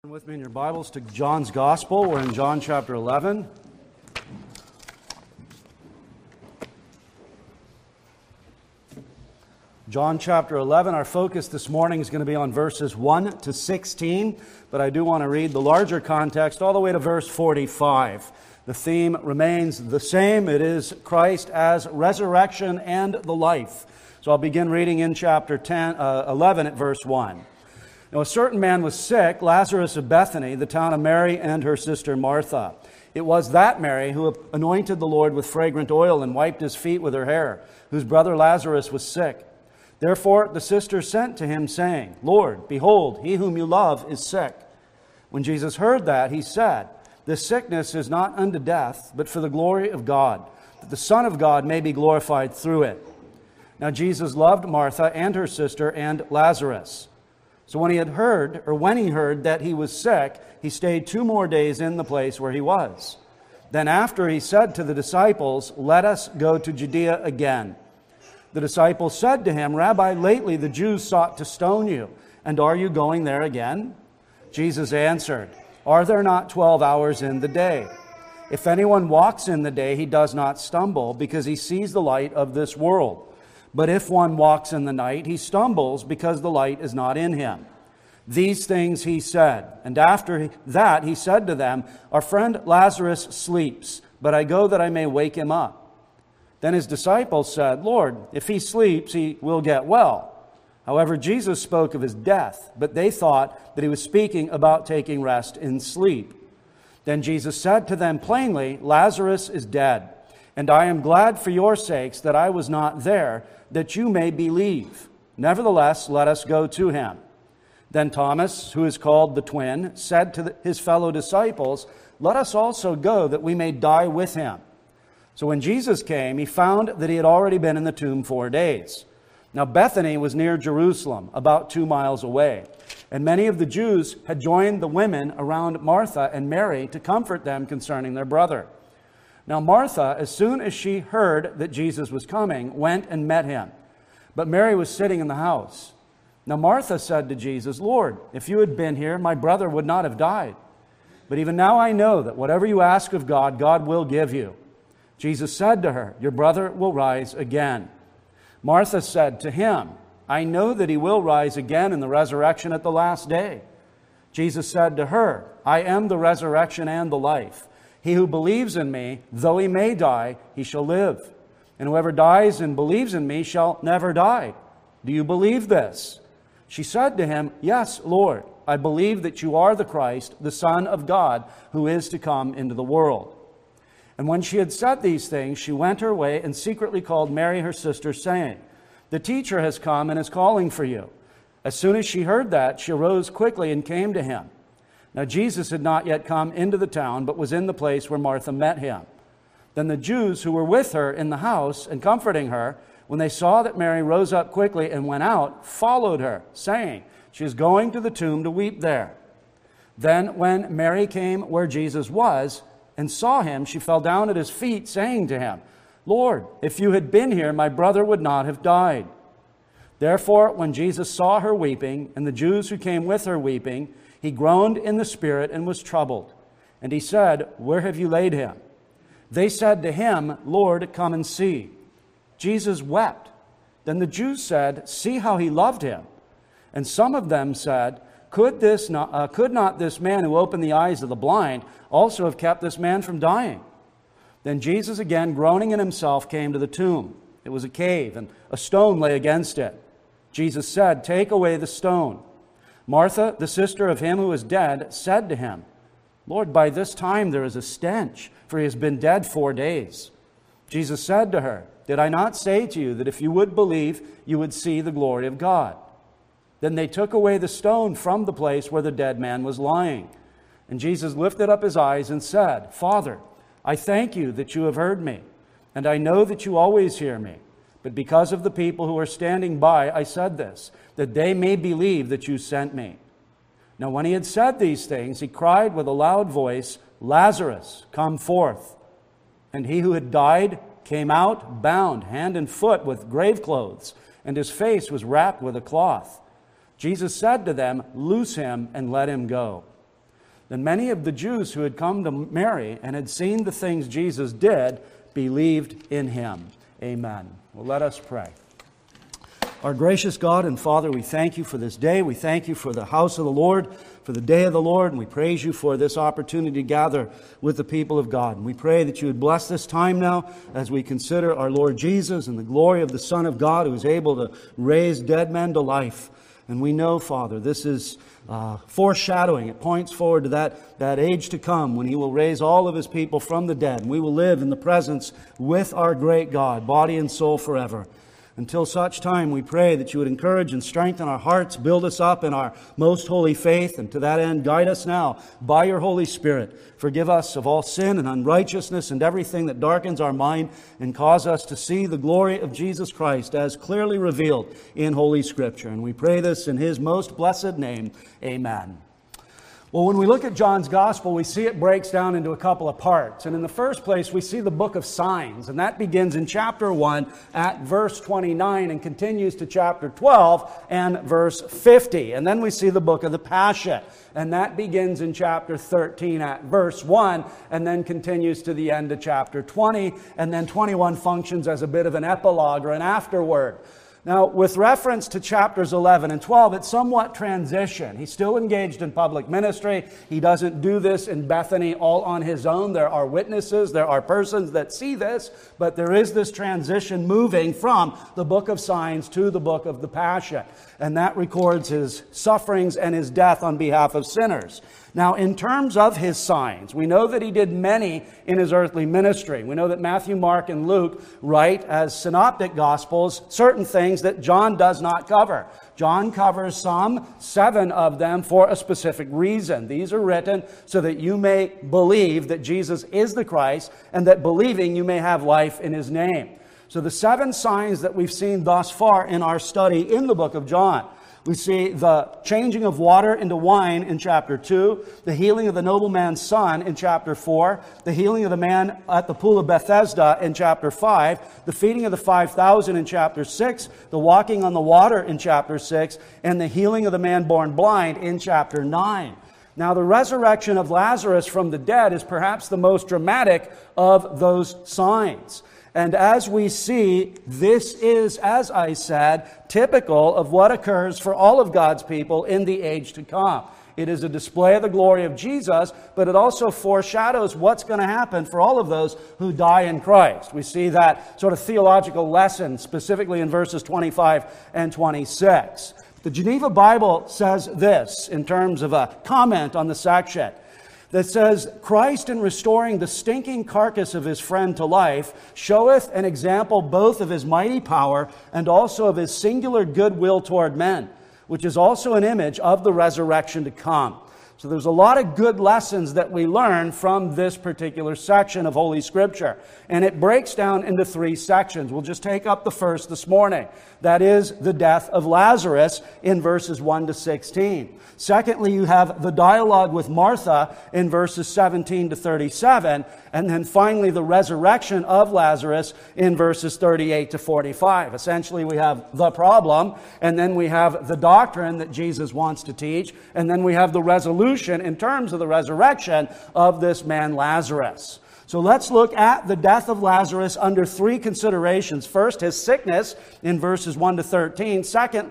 With me in your Bibles to John's Gospel. We're in John chapter 11. John chapter 11. Our focus this morning is going to be on verses 1 to 16, but I do want to read the larger context all the way to verse 45. The theme remains the same. It is Christ as resurrection and the life. So I'll begin reading in chapter 11 at verse 1. Now, a certain man was sick, Lazarus of Bethany, the town of Mary and her sister Martha. It was that Mary who anointed the Lord with fragrant oil and wiped his feet with her hair, whose brother Lazarus was sick. Therefore the sisters sent to him, saying, Lord, behold, he whom you love is sick. When Jesus heard that, he said, This sickness is not unto death, but for the glory of God, that the Son of God may be glorified through it. Now Jesus loved Martha and her sister and Lazarus. So when he heard that he was sick, he stayed 2 more days in the place where he was. Then after he said to the disciples, Let us go to Judea again. The disciples said to him, Rabbi, lately the Jews sought to stone you, and are you going there again? Jesus answered, Are there not 12 hours in the day? If anyone walks in the day, he does not stumble, because he sees the light of this world. But if one walks in the night, he stumbles because the light is not in him. These things he said. And after that he said to them, Our friend Lazarus sleeps, but I go that I may wake him up. Then his disciples said, Lord, if he sleeps, he will get well. However, Jesus spoke of his death, but they thought that he was speaking about taking rest in sleep. Then Jesus said to them plainly, Lazarus is dead. And I am glad for your sakes that I was not there, that you may believe. Nevertheless, let us go to him. Then Thomas, who is called the twin, said to his fellow disciples, Let us also go, that we may die with him. So when Jesus came, he found that he had already been in the tomb 4 days. Now Bethany was near Jerusalem, about 2 miles away. And many of the Jews had joined the women around Martha and Mary to comfort them concerning their brother. Now Martha, as soon as she heard that Jesus was coming, went and met him. But Mary was sitting in the house. Now Martha said to Jesus, Lord, if you had been here, my brother would not have died. But even now I know that whatever you ask of God, God will give you. Jesus said to her, Your brother will rise again. Martha said to him, I know that he will rise again in the resurrection at the last day. Jesus said to her, I am the resurrection and the life. He who believes in me, though he may die, he shall live. And whoever dies and believes in me shall never die. Do you believe this? She said to him, Yes, Lord, I believe that you are the Christ, the Son of God, who is to come into the world. And when she had said these things, she went her way and secretly called Mary her sister, saying, The teacher has come and is calling for you. As soon as she heard that, she arose quickly and came to him. Now Jesus had not yet come into the town, but was in the place where Martha met him. Then the Jews who were with her in the house and comforting her, when they saw that Mary rose up quickly and went out, followed her, saying, She is going to the tomb to weep there. Then when Mary came where Jesus was and saw him, she fell down at his feet, saying to him, Lord, if you had been here, my brother would not have died. Therefore, when Jesus saw her weeping, and the Jews who came with her weeping, he groaned in the spirit and was troubled. And he said, Where have you laid him? They said to him, Lord, come and see. Jesus wept. Then the Jews said, See how he loved him. And some of them said, Could not this man who opened the eyes of the blind also have kept this man from dying? Then Jesus, again groaning in himself, came to the tomb. It was a cave, and a stone lay against it. Jesus said, Take away the stone. Martha, the sister of him who is dead, said to him, Lord, by this time there is a stench, for he has been dead 4 days. Jesus said to her, Did I not say to you that if you would believe, you would see the glory of God? Then they took away the stone from the place where the dead man was lying. And Jesus lifted up his eyes and said, Father, I thank you that you have heard me, and I know that you always hear me. But because of the people who are standing by, I said this, that they may believe that you sent me. Now when he had said these things, he cried with a loud voice, Lazarus, come forth. And he who had died came out, bound hand and foot with grave clothes, and his face was wrapped with a cloth. Jesus said to them, Loose him and let him go. then many of the Jews who had come to Mary and had seen the things Jesus did believed in him. Amen. Well, let us pray. Our gracious God and Father, we thank you for this day. We thank you for the house of the Lord, for the day of the Lord, and we praise you for this opportunity to gather with the people of God. And we pray that you would bless this time now as we consider our Lord Jesus and the glory of the Son of God who is able to raise dead men to life. And we know, Father, this is foreshadowing. It points forward to that age to come when he will raise all of his people from the dead. And we will live in the presence with our great God, body and soul forever. Until such time, we pray that you would encourage and strengthen our hearts, build us up in our most holy faith, and to that end, guide us now by your Holy Spirit. Forgive us of all sin and unrighteousness and everything that darkens our mind, and cause us to see the glory of Jesus Christ as clearly revealed in Holy Scripture. And we pray this in his most blessed name. Amen. Well, when we look at John's Gospel, we see it breaks down into a couple of parts. And in the first place, we see the book of signs. And that begins in chapter 1 at verse 29 and continues to chapter 12 and verse 50. And then we see the book of the Passion. And that begins in chapter 13 at verse 1 and then continues to the end of chapter 20. And then 21 functions as a bit of an epilogue or an afterword. Now, with reference to chapters 11 and 12, it's somewhat transition. He's still engaged in public ministry. He doesn't do this in Bethany all on his own. There are witnesses, there are persons that see this, but there is this transition moving from the book of signs to the book of the Passion. And that records his sufferings and his death on behalf of sinners. Now, in terms of his signs, we know that he did many in his earthly ministry. We know that Matthew, Mark, and Luke write as synoptic gospels certain things that John does not cover. John covers some, 7 of them, for a specific reason. These are written so that you may believe that Jesus is the Christ, and that believing you may have life in his name. So the 7 signs that we've seen thus far in our study in the book of John. We see the changing of water into wine in chapter 2, the healing of the nobleman's son in chapter 4, the healing of the man at the pool of Bethesda in chapter 5, the feeding of the 5,000 in chapter 6, the walking on the water in chapter 6, and the healing of the man born blind in chapter 9. Now, the resurrection of Lazarus from the dead is perhaps the most dramatic of those signs. And as we see, this is, as I said, typical of what occurs for all of God's people in the age to come. It is a display of the glory of Jesus, but it also foreshadows what's going to happen for all of those who die in Christ. We see that sort of theological lesson specifically in verses 25 and 26. The Geneva Bible says this in terms of a comment on the section. That says, Christ in restoring the stinking carcass of his friend to life showeth an example both of his mighty power and also of his singular goodwill toward men, which is also an image of the resurrection to come. So there's a lot of good lessons that we learn from this particular section of Holy Scripture. And it breaks down into 3 sections. We'll just take up the first this morning. That is the death of Lazarus in verses 1 to 16. Secondly, you have the dialogue with Martha in verses 17 to 37. And then finally, the resurrection of Lazarus in verses 38 to 45. Essentially, we have the problem, and then we have the doctrine that Jesus wants to teach, and then we have the resolution in terms of the resurrection of this man Lazarus. So let's look at the death of Lazarus under 3 considerations. First, his sickness in verses 1 to 13.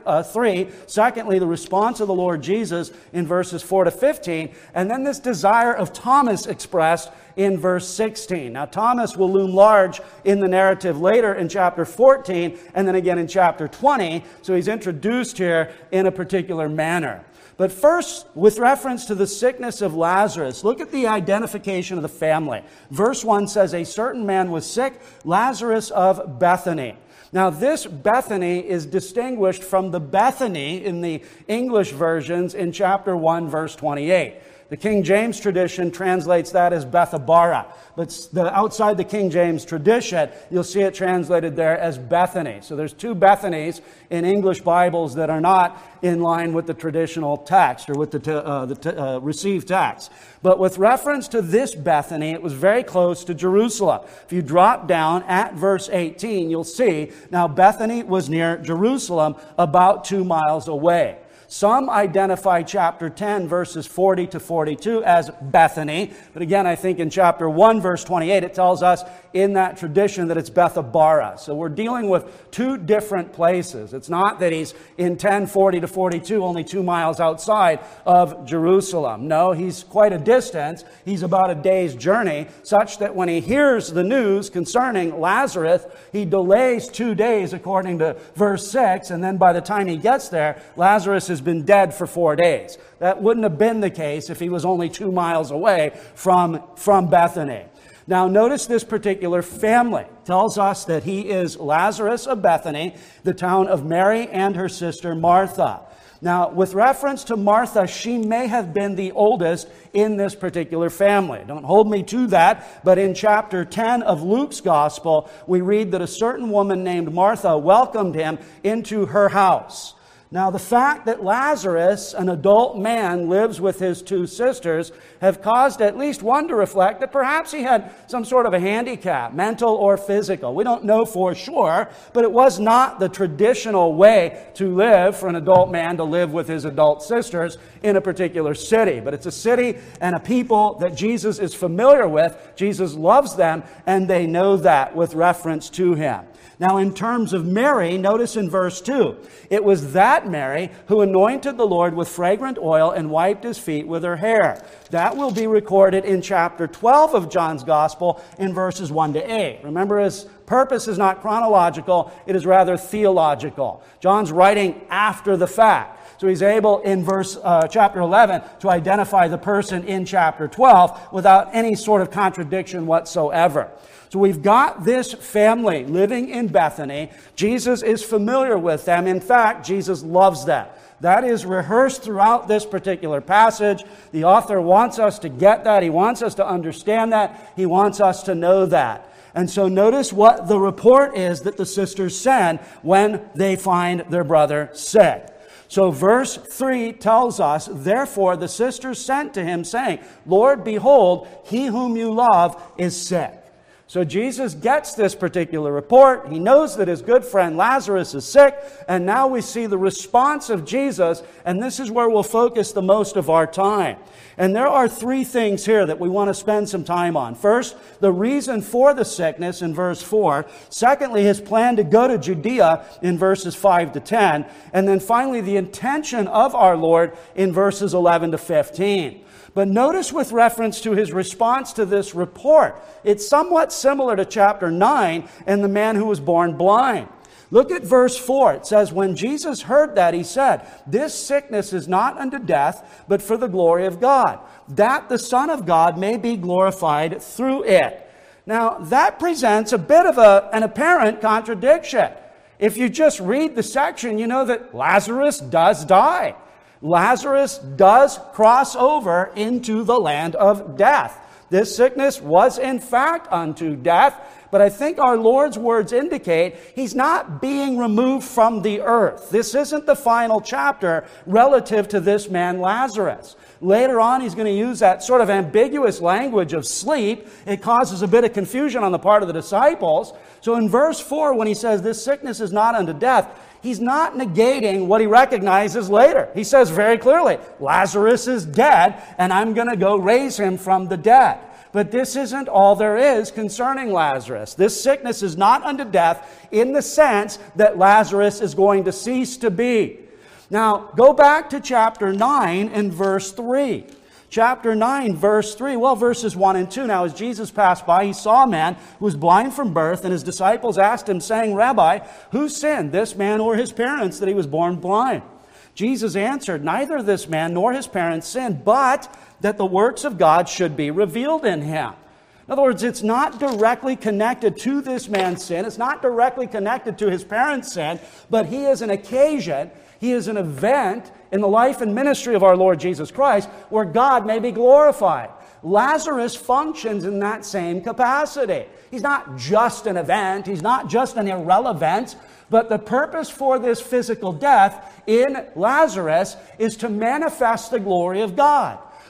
Secondly, the response of the Lord Jesus in verses 4 to 15. And then this desire of Thomas expressed in verse 16. Now, Thomas will loom large in the narrative later in chapter 14 and then again in chapter 20. So he's introduced here in a particular manner. But first, with reference to the sickness of Lazarus, look at the identification of the family. Verse 1 says, a certain man was sick, Lazarus of Bethany. Now, this Bethany is distinguished from the Bethany in the English versions in chapter 1, verse 28. The King James tradition translates that as Bethabara. But outside the King James tradition, you'll see it translated there as Bethany. So there's 2 Bethanys in English Bibles that are not in line with the traditional text or with the received text. But with reference to this Bethany, it was very close to Jerusalem. If you drop down at verse 18, you'll see, now Bethany was near Jerusalem, about 2 miles away. Some identify chapter 10, verses 40 to 42 as Bethany. But again, I think in chapter 1, verse 28, it tells us in that tradition that it's Bethabara. So we're dealing with two different places. It's not that he's in 10, 40 to 42, only 2 miles outside of Jerusalem. No, he's quite a distance. He's about a day's journey, such that when he hears the news concerning Lazarus, he delays 2 days according to verse 6, and then by the time he gets there, Lazarus has been dead for 4 days. That wouldn't have been the case if he was only 2 miles away from Bethany. Now, notice this particular family tells us that he is Lazarus of Bethany, the town of Mary and her sister Martha. Now, with reference to Martha, she may have been the oldest in this particular family. Don't hold me to that, but in chapter 10 of Luke's gospel, we read that a certain woman named Martha welcomed him into her house. Now, the fact that Lazarus, an adult man, lives with his 2 sisters have caused at least one to reflect that perhaps he had some sort of a handicap, mental or physical. We don't know for sure, but it was not the traditional way to live for an adult man to live with his adult sisters in a particular city. But it's a city and a people that Jesus is familiar with. Jesus loves them, and they know that with reference to him. Now, in terms of Mary, notice in verse 2, it was that Mary who anointed the Lord with fragrant oil and wiped his feet with her hair. That will be recorded in chapter 12 of John's Gospel in verses 1 to 8. Remember, his purpose is not chronological, it is rather theological. John's writing after the fact. So he's able in chapter 11 to identify the person in chapter 12 without any sort of contradiction whatsoever. So we've got this family living in Bethany. Jesus is familiar with them. In fact, Jesus loves them. That is rehearsed throughout this particular passage. The author wants us to get that. He wants us to understand that. He wants us to know that. And so notice what the report is that the sisters send when they find their brother sick. So verse 3 tells us, therefore the sisters sent to him, saying, Lord, behold, he whom you love is sick. So Jesus gets this particular report. He knows that his good friend Lazarus is sick, and now we see the response of Jesus, and this is where we'll focus the most of our time. And there are 3 things here that we want to spend some time on. First, the reason for the sickness in verse 4. Secondly, his plan to go to Judea in verses 5 to 10. And then finally, the intention of our Lord in verses 11 to 15. But notice with reference to his response to this report, it's somewhat similar to chapter 9 and the man who was born blind. Look at verse 4. It says, when Jesus heard that, he said, this sickness is not unto death, but for the glory of God, that the Son of God may be glorified through it. Now, that presents a bit of an apparent contradiction. If you just read the section, you know that Lazarus does die. Lazarus does cross over into the land of death. This sickness was in fact unto death, but I think our Lord's words indicate he's not being removed from the earth. This isn't the final chapter relative to this man Lazarus. Later on, he's going to use that sort of ambiguous language of sleep. It causes a bit of confusion on the part of the disciples. So in verse 4, when he says this sickness is not unto death, he's not negating what he recognizes later. He says very clearly, Lazarus is dead, and I'm going to go raise him from the dead. But this isn't all there is concerning Lazarus. This sickness is not unto death in the sense that Lazarus is going to cease to be. Now, go back to chapter 9 and verse 3. Chapter 9, verse 3, verses 1 and 2. Now, as Jesus passed by, he saw a man who was blind from birth, and his disciples asked him, saying, Rabbi, who sinned, this man or his parents, that he was born blind? Jesus answered, neither this man nor his parents sinned, but that the works of God should be revealed in him. In other words, it's not directly connected to this man's sin. It's not directly connected to his parents' sin, but he is an occasion, he is an event in the life and ministry of our Lord Jesus Christ where God may be glorified. Lazarus functions in that same capacity. He's not just an event. He's not just an irrelevance. But the purpose for this physical death in Lazarus is to manifest the glory of God.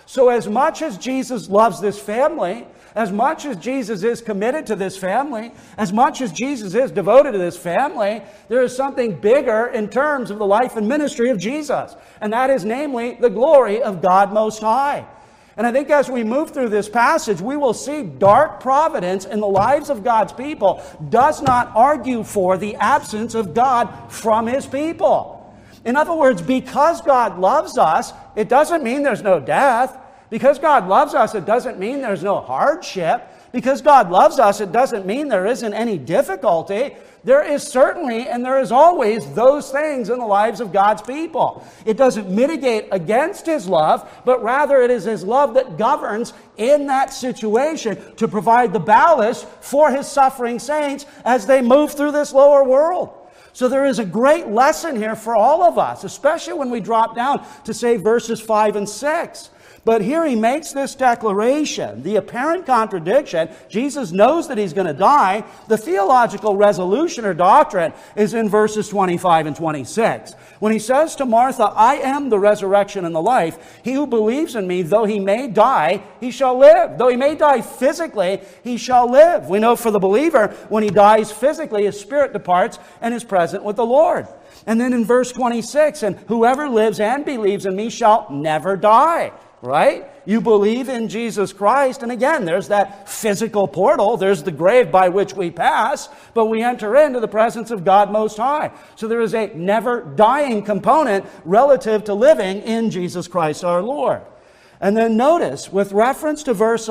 So as much as Jesus loves this family, as much as Jesus is committed to this family, as much as Jesus is devoted to this family, there is something bigger in terms of the life and ministry of Jesus. And that is namely the glory of God Most High. And I think as we move through this passage, we will see dark providence in the lives of God's people does not argue for the absence of God from His people. In other words, because God loves us, it doesn't mean there's no death. Because God loves us, it doesn't mean there's no hardship. Because God loves us, it doesn't mean there isn't any difficulty. There is certainly, and there is always, those things in the lives of God's people. It doesn't mitigate against His love, but rather it is His love that governs in that situation to provide the ballast for His suffering saints as they move through this lower world. So there is a great lesson here for all of us, especially when we drop down to, say, verses 5 and 6. But here he makes this declaration, the apparent contradiction. Jesus knows that he's going to die. The theological resolution or doctrine is in verses 25 and 26. When he says to Martha, I am the resurrection and the life. He who believes in me, though he may die, he shall live. Though he may die physically, he shall live. We know for the believer, when he dies physically, his spirit departs and is present with the Lord. And then in verse 26, and whoever lives and believes in me shall never die. Right? You believe in Jesus Christ, and again, there's that physical portal. There's the grave by which we pass, but we enter into the presence of God Most High. So there is a never dying component relative to living in Jesus Christ our Lord. And then notice, with reference to verse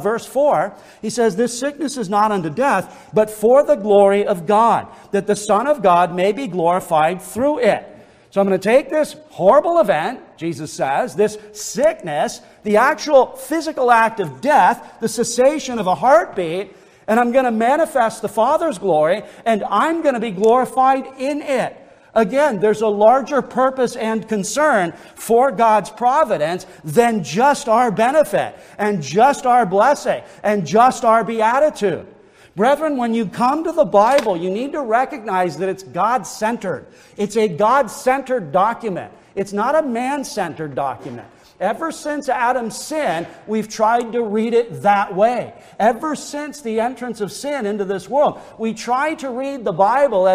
4, he says, this sickness is not unto death, but for the glory of God, that the Son of God may be glorified through it. So I'm going to take this horrible event, Jesus says, this sickness, the actual physical act of death, the cessation of a heartbeat, and I'm going to manifest the Father's glory, and I'm going to be glorified in it. Again, there's a larger purpose and concern for God's providence than just our benefit, and just our blessing, and just our beatitude. Brethren, when you come to the Bible, you need to recognize that it's God-centered. It's a God-centered document. It's not a man-centered document. Ever since Adam's sin, we've tried to read it that way. Ever since the entrance of sin into this world, we try to read the Bible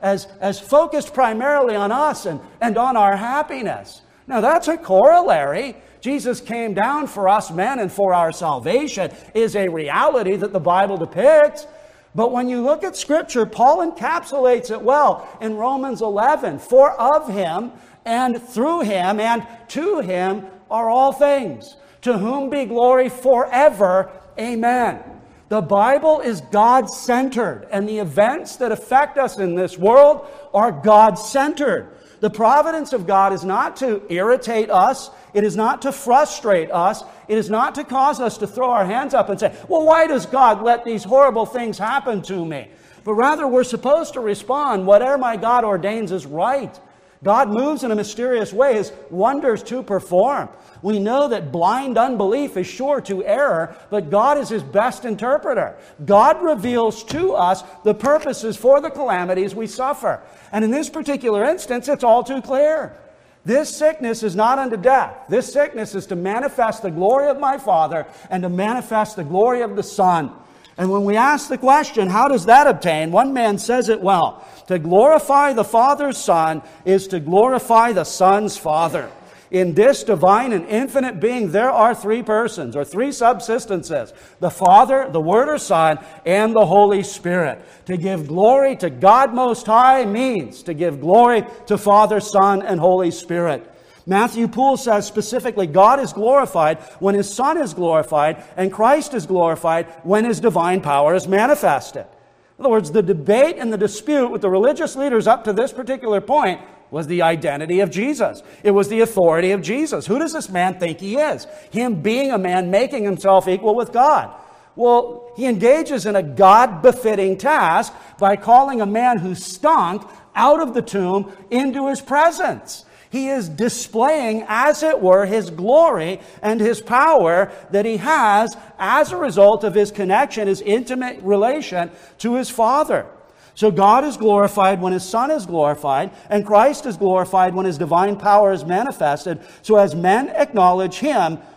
as focused primarily on us and on our happiness. Now, that's a corollary. Jesus came down for us men and for our salvation is a reality that the Bible depicts. But when you look at Scripture, Paul encapsulates it well in Romans 11. For of Him and through Him and to Him are all things, to whom be glory forever. Amen. The Bible is God-centered, and the events that affect us in this world are God-centered. The providence of God is not to irritate us. It is not to frustrate us. It is not to cause us to throw our hands up and say, well, why does God let these horrible things happen to me? But rather, we're supposed to respond, whatever my God ordains is right. God moves in a mysterious way, His wonders to perform. We know that blind unbelief is sure to error, but God is His best interpreter. God reveals to us the purposes for the calamities we suffer. And in this particular instance, it's all too clear. This sickness is not unto death. This sickness is to manifest the glory of my Father and to manifest the glory of the Son. And when we ask the question, how does that obtain? One man says it well. To glorify the Father's Son is to glorify the Son's Father. In this divine and infinite being, there are three persons, or three subsistences. The Father, the Word or Son, and the Holy Spirit. To give glory to God Most High means to give glory to Father, Son, and Holy Spirit. Matthew Poole says specifically, God is glorified when His Son is glorified, and Christ is glorified when His divine power is manifested. In other words, the debate and the dispute with the religious leaders up to this particular point was the identity of Jesus. It was the authority of Jesus. Who does this man think he is? Him being a man, making himself equal with God. Well, he engages in a God-befitting task by calling a man who stunk out of the tomb into His presence. He is displaying, as it were, His glory and His power that He has as a result of His connection, His intimate relation to His Father. So God is glorified when His Son is glorified, and Christ is glorified when His divine power is manifested. So as men acknowledge Him,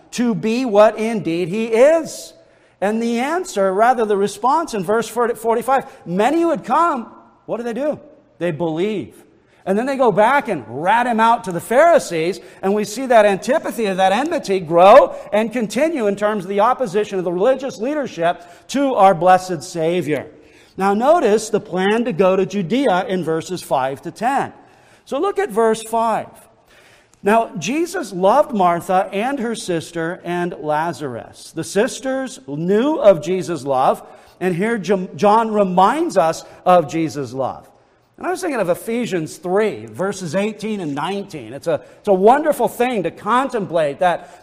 to be what indeed he is? And the answer, rather the response in verse 45, many who had come, what do? They believe. And then they go back and rat him out to the Pharisees, and we see that antipathy, that enmity grow and continue in terms of the opposition of the religious leadership to our blessed Savior. Now notice the plan to go to Judea in verses 5 to 10. So look at verse 5. Now, Jesus loved Martha and her sister and Lazarus. The sisters knew of Jesus' love, and here John reminds us of Jesus' love. And I was thinking of Ephesians 3, verses 18 and 19. It's a wonderful thing to contemplate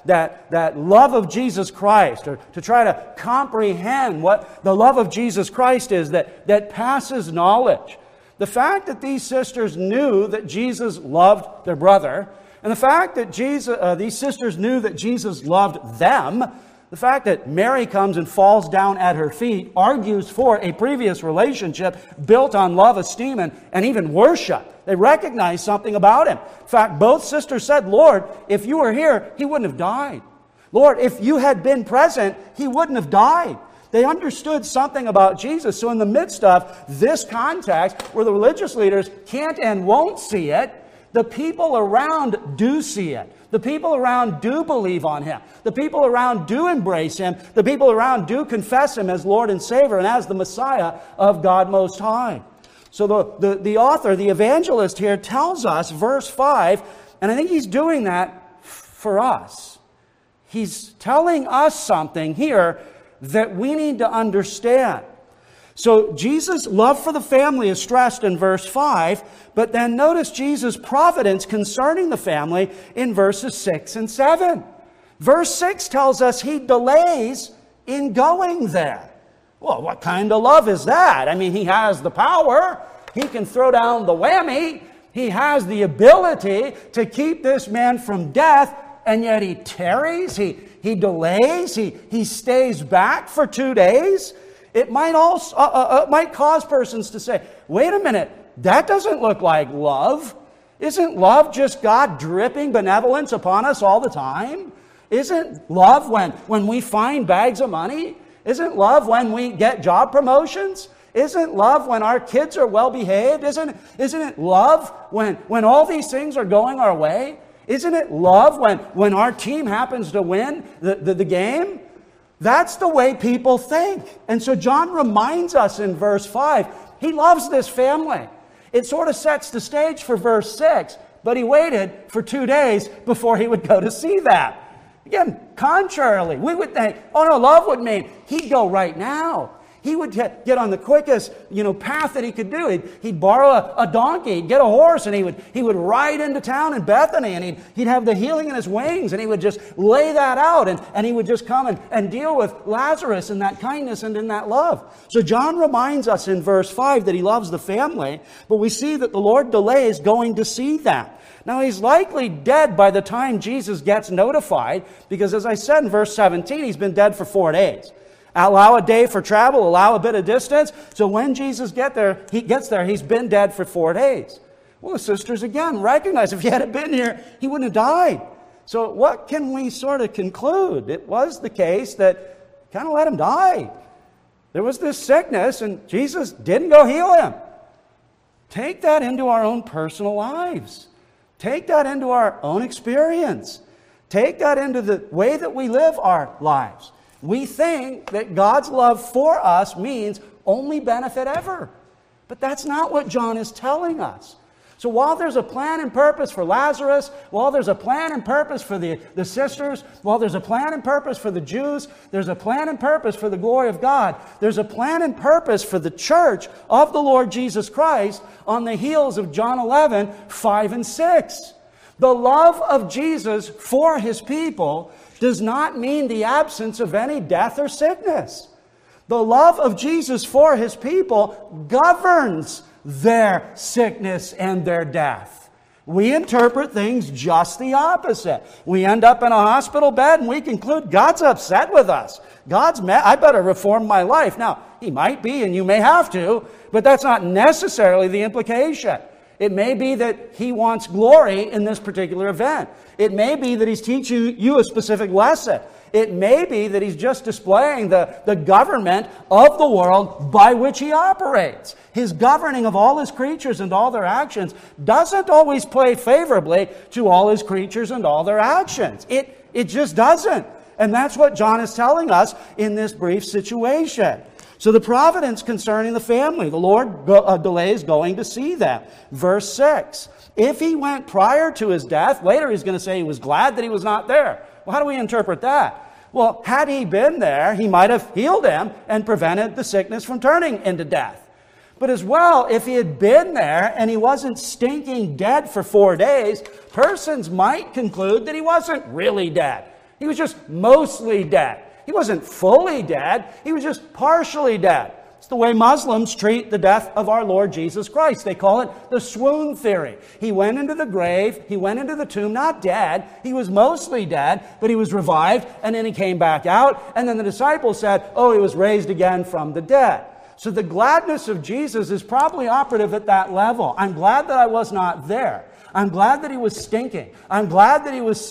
that love of Jesus Christ, or to try to comprehend what the love of Jesus Christ is that passes knowledge. The fact that these sisters knew that Jesus loved their brother, and the fact that these sisters knew that Jesus loved them, the fact that Mary comes and falls down at her feet argues for a previous relationship built on love, esteem, and even worship. They recognize something about him. In fact, both sisters said, Lord, if you were here, he wouldn't have died. Lord, if you had been present, he wouldn't have died. They understood something about Jesus. So in the midst of this context, where the religious leaders can't and won't see it, the people around do see it. The people around do believe on him. The people around do embrace him. The people around do confess him as Lord and Savior and as the Messiah of God Most High. So the author, the evangelist here tells us, verse 5, and I think he's doing that for us. He's telling us something here that we need to understand. So Jesus' love for the family is stressed in verse 5, but then notice Jesus' providence concerning the family in verses 6 and 7. Verse 6 tells us he delays in going there. Well, what kind of love is that? I mean, he has the power. He can throw down the whammy. He has the ability to keep this man from death, and yet he tarries, he delays, he stays back for 2 days. It might also might cause persons to say, wait a minute, that doesn't look like love. Isn't love just God dripping benevolence upon us all the time? Isn't love when we find bags of money? Isn't love when we get job promotions? Isn't love when our kids are well behaved? Isn't it love when all these things are going our way? Isn't it love when our team happens to win the game? That's the way people think. And so John reminds us in verse 5, he loves this family. It sort of sets the stage for verse 6, but he waited for 2 days before he would go to see that. Again, contrarily, we would think, oh no, love would mean he'd go right now. He would get on the quickest, path that he could do. He'd borrow a donkey, he'd get a horse, and he would ride into town in Bethany, and he'd have the healing in his wings, and he would just lay that out, and he would just come and deal with Lazarus in that kindness and in that love. So John reminds us in verse 5 that he loves the family, but we see that the Lord delays going to see that. Now, he's likely dead by the time Jesus gets notified, because as I said in verse 17, he's been dead for 4 days. Allow a day for travel, allow a bit of distance. So when Jesus gets there, he's been dead for 4 days. Well, the sisters again recognize if he hadn't been here, he wouldn't have died. So what can we sort of conclude? It was the case that kind of let him die. There was this sickness, and Jesus didn't go heal him. Take that into our own personal lives. Take that into our own experience. Take that into the way that we live our lives. We think that God's love for us means only benefit ever. But that's not what John is telling us. So while there's a plan and purpose for Lazarus, while there's a plan and purpose for the sisters, while there's a plan and purpose for the Jews, there's a plan and purpose for the glory of God, there's a plan and purpose for the church of the Lord Jesus Christ on the heels of John 11, 5 and 6. The love of Jesus for his people does not mean the absence of any death or sickness. The love of Jesus for his people governs their sickness and their death. We interpret things just the opposite. We end up in a hospital bed and we conclude God's upset with us. God's mad. I better reform my life. Now, he might be and you may have to, but that's not necessarily the implication. It may be that he wants glory in this particular event. It may be that he's teaching you a specific lesson. It may be that he's just displaying the government of the world by which he operates. His governing of all his creatures and all their actions doesn't always play favorably to all his creatures and all their actions. It just doesn't. And that's what John is telling us in this brief situation. So the providence concerning the family, the Lord delays going to see them. Verse 6. If he went prior to his death, later he's going to say he was glad that he was not there. Well, how do we interpret that? Well, had he been there, he might have healed him and prevented the sickness from turning into death. But as well, if he had been there and he wasn't stinking dead for 4 days, persons might conclude that he wasn't really dead. He was just mostly dead. He wasn't fully dead. He was just partially dead. It's the way Muslims treat the death of our Lord Jesus Christ. They call it the swoon theory. He went into the grave, he went into the tomb, not dead. He was mostly dead, but he was revived, and then he came back out. And then the disciples said, oh, he was raised again from the dead. So the gladness of Jesus is probably operative at that level. I'm glad that I was not there. I'm glad that he was stinking. I'm glad that he was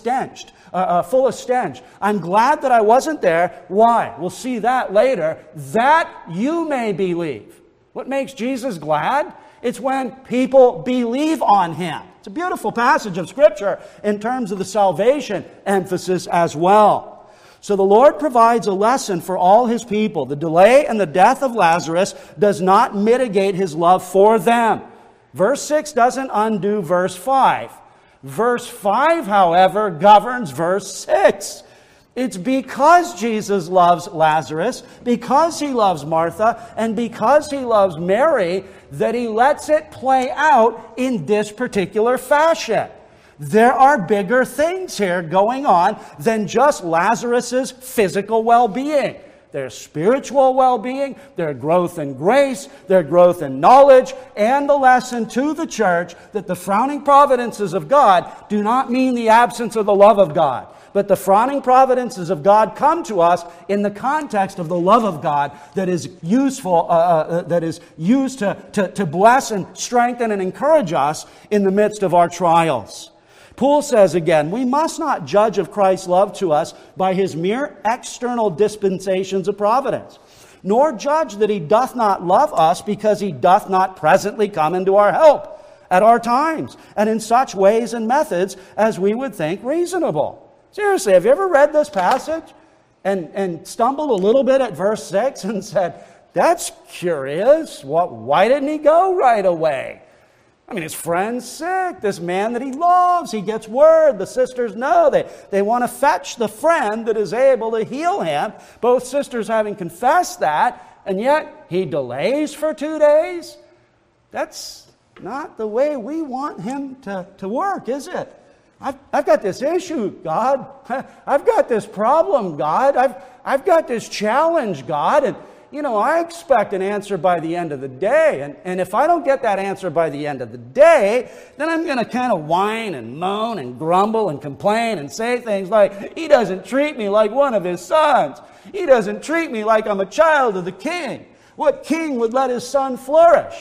full of stench. I'm glad that I wasn't there. Why? We'll see that later. That you may believe. What makes Jesus glad? It's when people believe on him. It's a beautiful passage of Scripture in terms of the salvation emphasis as well. So the Lord provides a lesson for all his people. The delay and the death of Lazarus does not mitigate his love for them. Verse 6 doesn't undo verse 5. Verse 5, however, governs verse 6. It's because Jesus loves Lazarus, because he loves Martha, and because he loves Mary, that he lets it play out in this particular fashion. There are bigger things here going on than just Lazarus' physical well-being. There's spiritual well-being, their growth in grace, their growth in knowledge, and the lesson to the church that the frowning providences of God do not mean the absence of the love of God. But the frowning providences of God come to us in the context of the love of God that is useful, that is used to bless and strengthen and encourage us in the midst of our trials. Poole says again, we must not judge of Christ's love to us by his mere external dispensations of providence, nor judge that he doth not love us because he doth not presently come into our help at our times, and in such ways and methods as we would think reasonable. Seriously, have you ever read this passage and stumbled a little bit at verse 6 and said, that's curious, why didn't he go right away? I mean, his friend's sick. This man that he loves, he gets word. The sisters know. They want to fetch the friend that is able to heal him. Both sisters having confessed that, and yet he delays for 2 days. That's not the way we want him to work, is it? I've got this issue, God. I've got this problem, God. I've got this challenge, God. And I expect an answer by the end of the day. And if I don't get that answer by the end of the day, then I'm going to kind of whine and moan and grumble and complain and say things like, he doesn't treat me like one of his sons. He doesn't treat me like I'm a child of the king. What king would let his son flourish?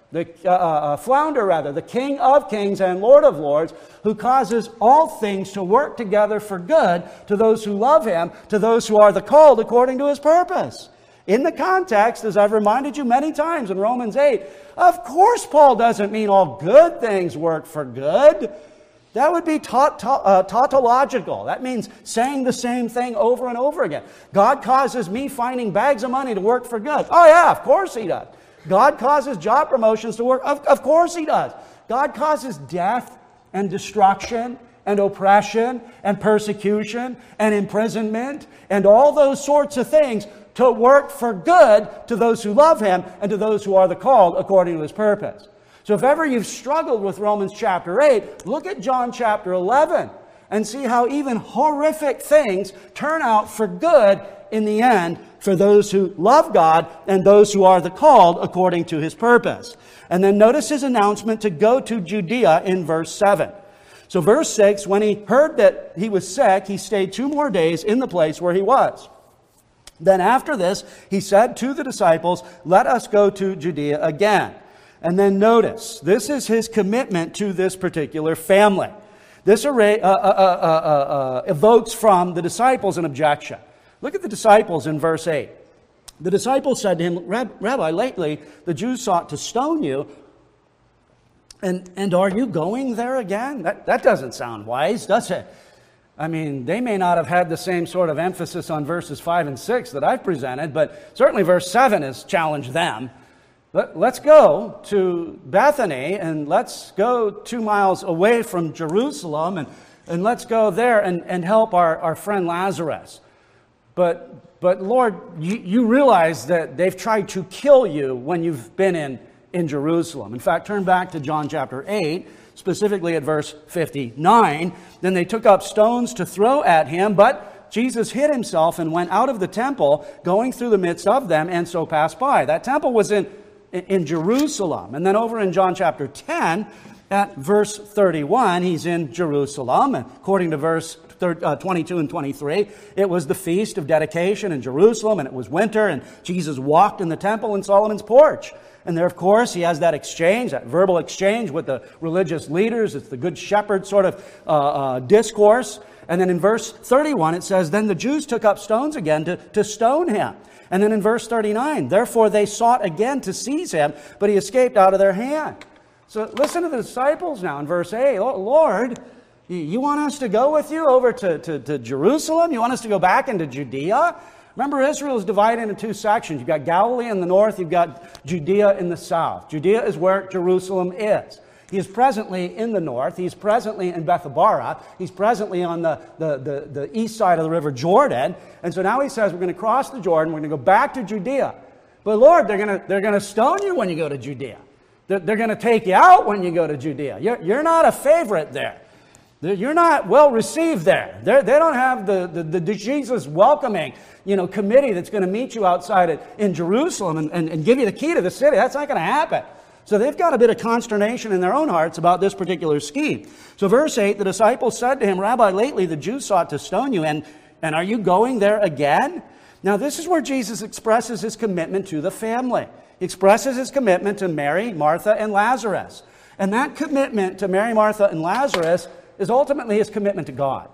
The King of kings and Lord of lords, who causes all things to work together for good to those who love him, to those who are the called according to his purpose. In the context, as I've reminded you many times in Romans 8, of course Paul doesn't mean all good things work for good. That would be tautological. That means saying the same thing over and over again. God causes me finding bags of money to work for good. Oh yeah, of course he does. God causes job promotions to work. Of course he does. God causes death and destruction and oppression and persecution and imprisonment and all those sorts of things to work for good to those who love him and to those who are the called according to his purpose. So if ever you've struggled with Romans chapter 8, look at John chapter 11 and see how even horrific things turn out for good in the end for those who love God and those who are the called according to his purpose. And then notice his announcement to go to Judea in verse 7. So verse 6, when he heard that he was sick, he stayed 2 more days in the place where he was. Then after this, he said to the disciples, let us go to Judea again. And then notice, this is his commitment to this particular family. This evokes from the disciples an objection. Look at the disciples in verse 8. The disciples said to him, Rabbi, lately the Jews sought to stone you, and are you going there again? That doesn't sound wise, does it? I mean, they may not have had the same sort of emphasis on verses 5 and 6 that I've presented, but certainly verse 7 has challenged them. Let's go to Bethany, and let's go 2 miles away from Jerusalem, and let's go there and help our friend Lazarus. But Lord, you realize that they've tried to kill you when you've been in Jerusalem. In fact, turn back to John chapter 8, specifically at verse 59. Then they took up stones to throw at him, but Jesus hid himself and went out of the temple, going through the midst of them, and so passed by. That temple was in Jerusalem. And then over in John chapter 10, at verse 31, he's in Jerusalem. According to verse 22 and 23, it was the feast of dedication in Jerusalem, and it was winter, and Jesus walked in the temple in Solomon's porch. And there, of course, he has that exchange, that verbal exchange with the religious leaders. It's the good shepherd sort of discourse. And then in verse 31, it says, then the Jews took up stones again to stone him. And then in verse 39, therefore they sought again to seize him, but he escaped out of their hand. So listen to the disciples now in verse 8. Lord, you want us to go with you over to Jerusalem? You want us to go back into Judea? Remember, Israel is divided into 2 sections. You've got Galilee in the north, you've got Judea in the south. Judea is where Jerusalem is. He is presently in the north. He's presently in Bethabara. He's presently on the east side of the river Jordan. And so now he says, we're going to cross the Jordan. We're going to go back to Judea. But Lord, they're going to stone you when you go to Judea. They're going to take you out when you go to Judea. You're not a favorite there. You're not well received there. They don't have the Jesus welcoming, committee that's going to meet you outside in Jerusalem and give you the key to the city. That's not going to happen. So they've got a bit of consternation in their own hearts about this particular scheme. So verse 8, the disciples said to him, Rabbi, lately the Jews sought to stone you, and are you going there again? Now this is where Jesus expresses his commitment to the family. He expresses his commitment to Mary, Martha, and Lazarus. And that commitment to Mary, Martha, and Lazarus is ultimately his commitment to God.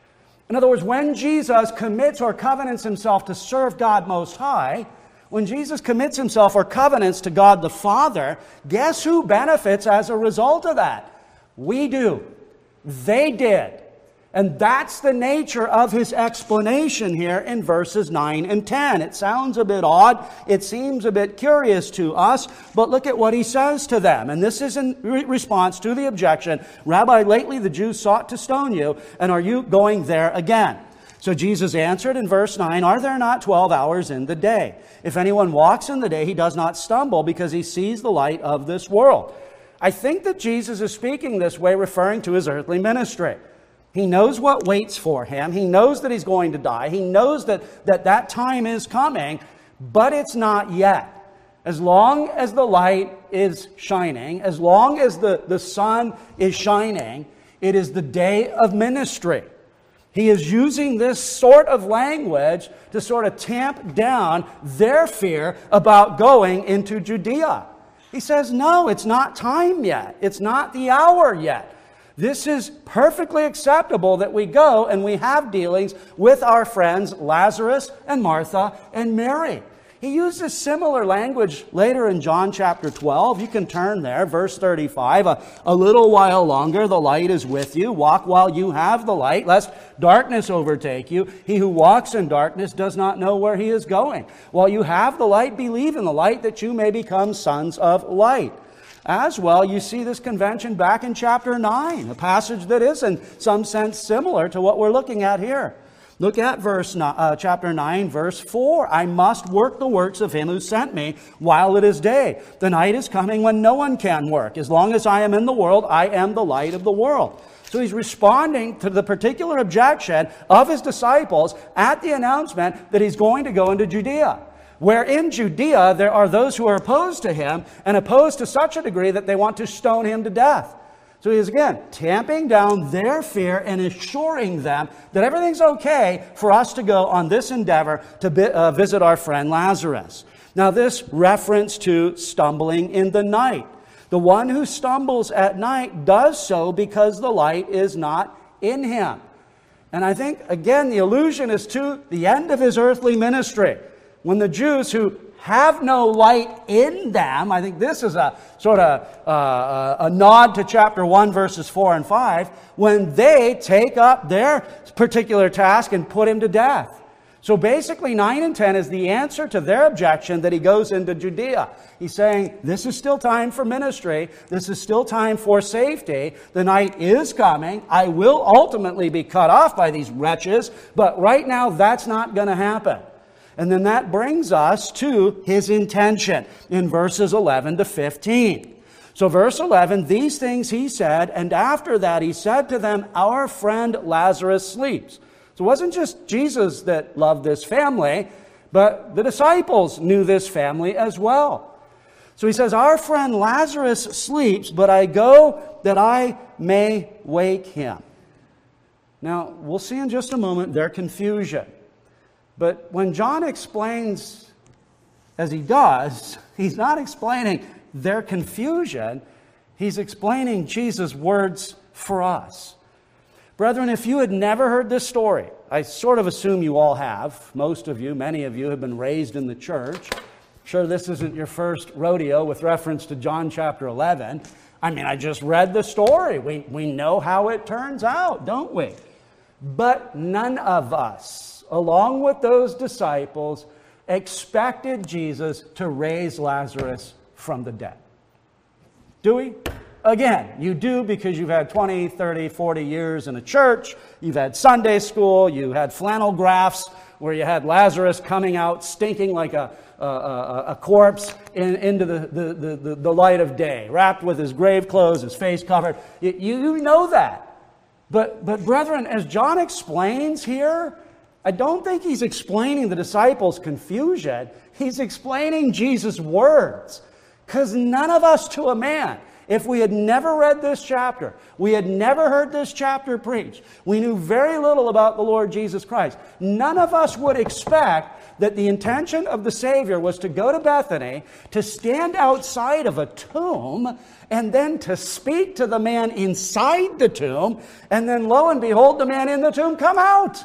In other words, when Jesus commits or covenants himself to serve God Most High, when Jesus commits himself or covenants to God the Father, guess who benefits as a result of that? We do. They did. And that's the nature of his explanation here in verses 9 and 10. It sounds a bit odd. It seems a bit curious to us. But look at what he says to them. And this is in response to the objection, Rabbi, lately the Jews sought to stone you, and are you going there again? So Jesus answered in verse 9, are there not 12 hours in the day? If anyone walks in the day, he does not stumble because he sees the light of this world. I think that Jesus is speaking this way, referring to his earthly ministry. He knows what waits for him. He knows that he's going to die. He knows that time is coming, but it's not yet. As long as the light is shining, as long as the sun is shining, it is the day of ministry. He is using this sort of language to sort of tamp down their fear about going into Judea. He says, no, it's not time yet. It's not the hour yet. This is perfectly acceptable that we go and we have dealings with our friends Lazarus and Martha and Mary. He uses similar language later in John chapter 12. You can turn there, verse 35. A little while longer the light is with you. Walk while you have the light, lest darkness overtake you. He who walks in darkness does not know where he is going. While you have the light, believe in the light, that you may become sons of light. As well, you see this convention back in chapter 9, a passage that is in some sense similar to what we're looking at here. Look at chapter 9, verse 4. I must work the works of him who sent me while it is day. The night is coming when no one can work. As long as I am in the world, I am the light of the world. So he's responding to the particular objection of his disciples at the announcement that he's going to go into Judea. Where in Judea there are those who are opposed to him, and opposed to such a degree that they want to stone him to death. So he is again tamping down their fear and assuring them that everything's okay for us to go on this endeavor to visit our friend Lazarus. Now this reference to stumbling in the night. The one who stumbles at night does so because the light is not in him. And I think, again, the allusion is to the end of his earthly ministry. When the Jews who have no light in them, I think this is a sort of a nod to chapter 1, verses 4 and 5, when they take up their particular task and put him to death. So basically 9 and 10 is the answer to their objection that he goes into Judea. He's saying, this is still time for ministry. This is still time for safety. The night is coming. I will ultimately be cut off by these wretches, but right now that's not going to happen. And then that brings us to his intention in verses 11 to 15. So verse 11, these things he said, and after that he said to them, our friend Lazarus sleeps. So it wasn't just Jesus that loved this family, but the disciples knew this family as well. So he says, our friend Lazarus sleeps, but I go that I may wake him. Now, we'll see in just a moment their confusion. But when John explains, as he does, he's not explaining their confusion. He's explaining Jesus' words for us. Brethren, if you had never heard this story, I sort of assume you all have. Most of you, many of you have been raised in the church. Sure, this isn't your first rodeo with reference to John chapter 11. I just read the story. We know how it turns out, don't we? But none of us, along with those disciples, expected Jesus to raise Lazarus from the dead. Do we? Again, you do because you've had 20, 30, 40 years in a church. You've had Sunday school. You had flannel graphs where you had Lazarus coming out stinking like a corpse into the light of day, wrapped with his grave clothes, his face covered. You know that. But brethren, as John explains here, I don't think he's explaining the disciples' confusion. He's explaining Jesus' words. Because none of us to a man, if we had never read this chapter, we had never heard this chapter preached, we knew very little about the Lord Jesus Christ, none of us would expect that the intention of the Savior was to go to Bethany, to stand outside of a tomb, and then to speak to the man inside the tomb, and then lo and behold, the man in the tomb come out.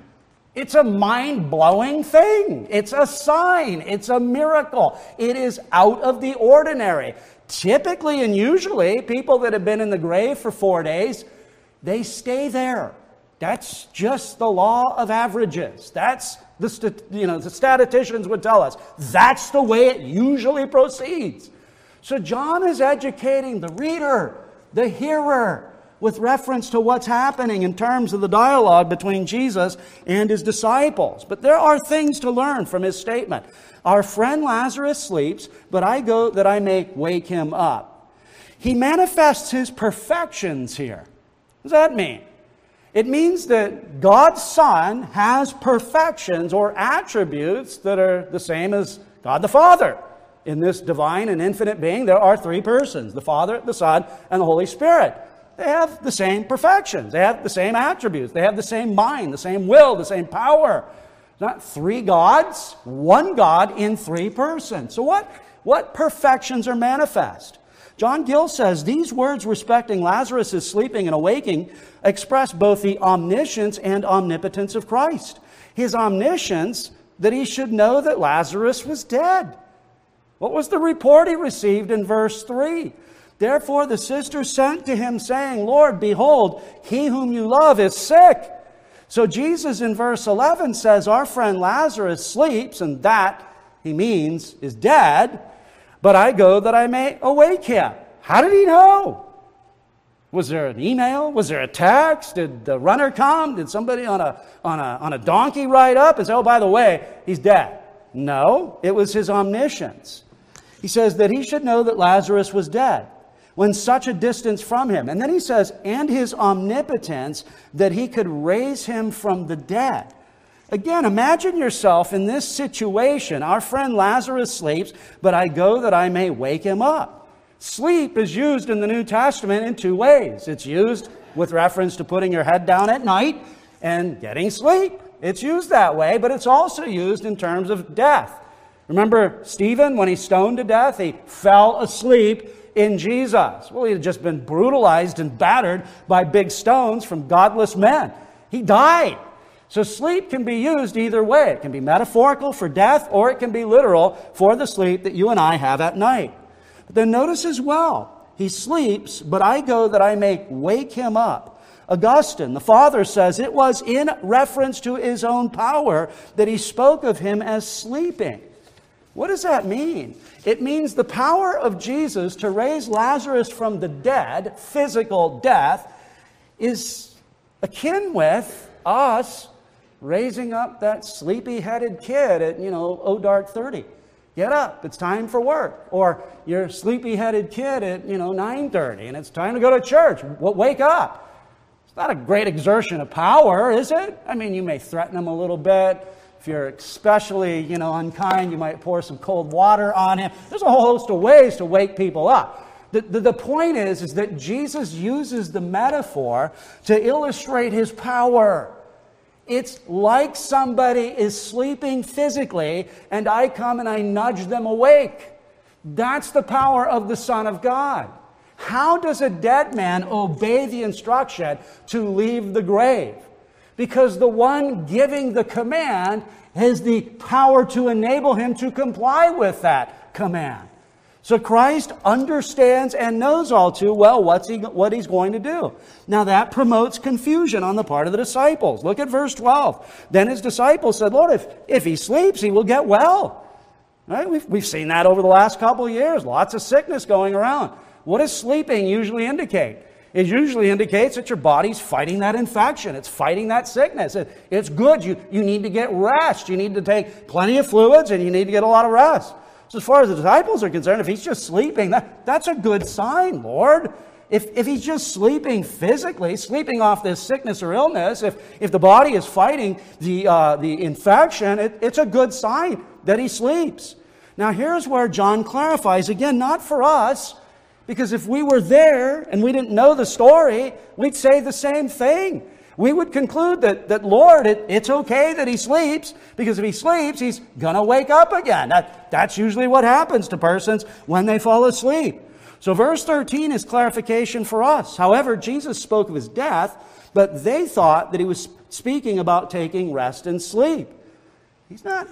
It's a mind-blowing thing. It's a sign. It's a miracle. It is out of the ordinary. Typically and usually, people that have been in the grave for 4 days, they stay there. That's just the law of averages. That's the statisticians would tell us. That's the way it usually proceeds. So John is educating the reader, the hearer, with reference to what's happening in terms of the dialogue between Jesus and his disciples. But there are things to learn from his statement. Our friend Lazarus sleeps, but I go that I may wake him up. He manifests his perfections here. What does that mean? It means that God's Son has perfections or attributes that are the same as God the Father. In this divine and infinite being, there are three persons, the Father, the Son, and the Holy Spirit. They have the same perfections. They have the same attributes. They have the same mind, the same will, the same power. Not three gods, one God in three persons. So what perfections are manifest? John Gill says, these words respecting Lazarus' sleeping and awaking express both the omniscience and omnipotence of Christ. His omniscience, that he should know that Lazarus was dead. What was the report he received in verse 3? Therefore the sisters sent to him, saying, Lord, behold, he whom you love is sick. So Jesus in verse 11 says, our friend Lazarus sleeps, and that, he means, is dead, but I go that I may awake him. How did he know? Was there an email? Was there a text? Did the runner come? Did somebody on a donkey ride up and say, oh, by the way, he's dead? No, it was his omniscience. He says that he should know that Lazarus was dead when such a distance from him. And then he says, and his omnipotence, that he could raise him from the dead. Again, imagine yourself in this situation. Our friend Lazarus sleeps, but I go that I may wake him up. Sleep is used in the New Testament in two ways. It's used with reference to putting your head down at night and getting sleep. It's used that way, but it's also used in terms of death. Remember Stephen, when he's stoned to death, he fell asleep in Jesus? Well, he had just been brutalized and battered by big stones from godless men. He died. So sleep can be used either way. It can be metaphorical for death, or it can be literal for the sleep that you and I have at night. But then notice as well, he sleeps, but I go that I may wake him up. Augustine, the father, says it was in reference to his own power that he spoke of him as sleeping. What does that mean? It means the power of Jesus to raise Lazarus from the dead, physical death, is akin with us raising up that sleepy-headed kid at, dark 30. Get up, it's time for work. Or your sleepy-headed kid at, 9:30, and it's time to go to church. Well, wake up. It's not a great exertion of power, is it? I mean, you may threaten them a little bit. If you're especially, unkind, you might pour some cold water on him. There's a whole host of ways to wake people up. The point is that Jesus uses the metaphor to illustrate his power. It's like somebody is sleeping physically, and I come and I nudge them awake. That's the power of the Son of God. How does a dead man obey the instruction to leave the grave? Because the one giving the command has the power to enable him to comply with that command. So Christ understands and knows all too well what he's going to do. Now that promotes confusion on the part of the disciples. Look at verse 12. Then his disciples said, Lord, if he sleeps, he will get well. Right? We've seen that over the last couple of years. Lots of sickness going around. What does sleeping usually indicate? It usually indicates that your body's fighting that infection. It's fighting that sickness. It's good. You need to get rest. You need to take plenty of fluids, and you need to get a lot of rest. So as far as the disciples are concerned, if he's just sleeping, that's a good sign, Lord. If he's just sleeping physically, sleeping off this sickness or illness, if the body is fighting the infection, it's a good sign that he sleeps. Now here's where John clarifies, again, not for us, because if we were there and we didn't know the story, we'd say the same thing. We would conclude that Lord, it's okay that he sleeps, because if he sleeps, he's going to wake up again. That's usually what happens to persons when they fall asleep. So verse 13 is clarification for us. However, Jesus spoke of his death, but they thought that he was speaking about taking rest and sleep. He's not.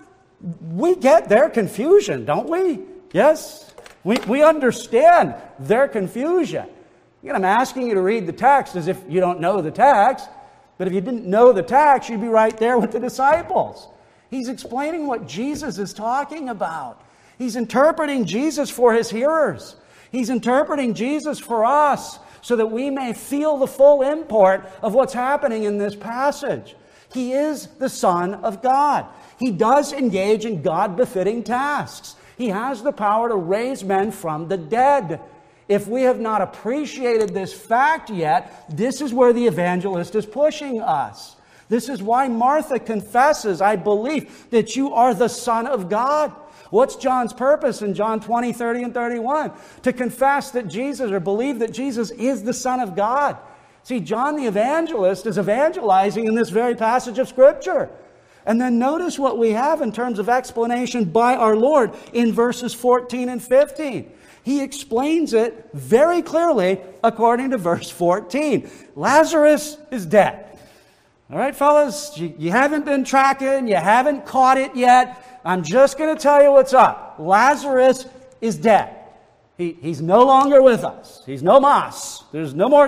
We get their confusion, don't we? Yes? We understand their confusion. Again, I'm asking you to read the text as if you don't know the text. But if you didn't know the text, you'd be right there with the disciples. He's explaining what Jesus is talking about. He's interpreting Jesus for his hearers. He's interpreting Jesus for us so that we may feel the full import of what's happening in this passage. He is the Son of God. He does engage in God-befitting tasks. He has the power to raise men from the dead. If we have not appreciated this fact yet, this is where the evangelist is pushing us. This is why Martha confesses, I believe that you are the Son of God. What's John's purpose in John 20, 30, and 31? To confess that Jesus, or believe that Jesus is the Son of God. See, John the evangelist is evangelizing in this very passage of Scripture. And then notice what we have in terms of explanation by our Lord in verses 14 and 15. He explains it very clearly according to verse 14. Lazarus is dead. All right, fellas, you haven't been tracking, you haven't caught it yet. I'm just going to tell you what's up. Lazarus is dead. He's no longer with us. He's no mas. There's no more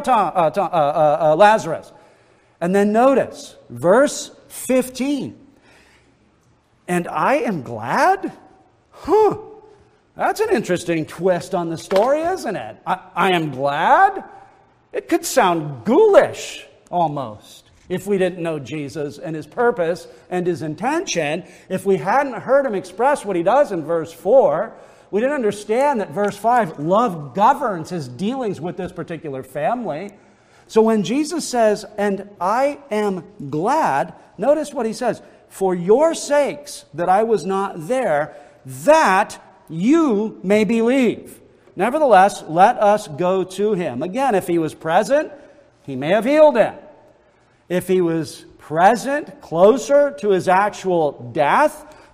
Lazarus. And then notice, verse 15. And I am glad? That's an interesting twist on the story, isn't it? I am glad? It could sound ghoulish, almost, if we didn't know Jesus and his purpose and his intention. If we hadn't heard him express what he does in verse 4, we didn't understand that verse 5, love governs his dealings with this particular family. So when Jesus says, and I am glad, notice what he says, for your sakes that I was not there, that you may believe. Nevertheless, let us go to him. Again, if he was present, he may have healed him. If he was present, closer to his actual death,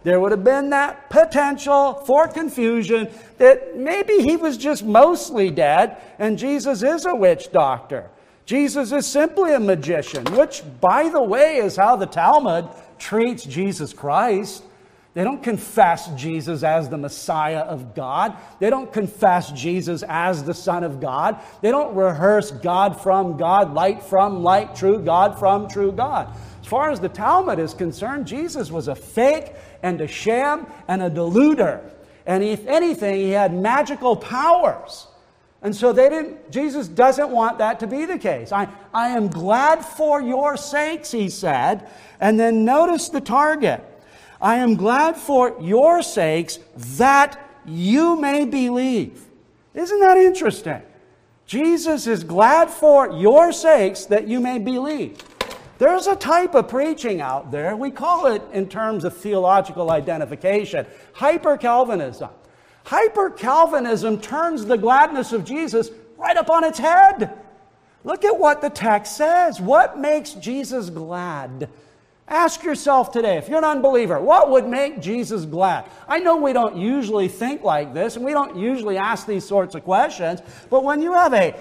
there would have been that potential for confusion that maybe he was just mostly dead and Jesus is a witch doctor. Jesus is simply a magician, which, by the way, is how the Talmud treats Jesus Christ. They don't confess Jesus as the Messiah of God. They don't confess Jesus as the Son of God. They don't rehearse God from God, light from light, true God from true God. As far as the Talmud is concerned, Jesus was a fake and a sham and a deluder. And if anything, he had magical powers. And so Jesus doesn't want that to be the case. I am glad for your sakes, he said. And then notice the target. I am glad for your sakes that you may believe. Isn't that interesting? Jesus is glad for your sakes that you may believe. There's a type of preaching out there. We call it, in terms of theological identification, hyper-Calvinism. Hyper-Calvinism turns the gladness of Jesus right up on its head. Look at what the text says. What makes Jesus glad? Ask yourself today, if you're an unbeliever, what would make Jesus glad? I know we don't usually think like this, and we don't usually ask these sorts of questions, but when you have a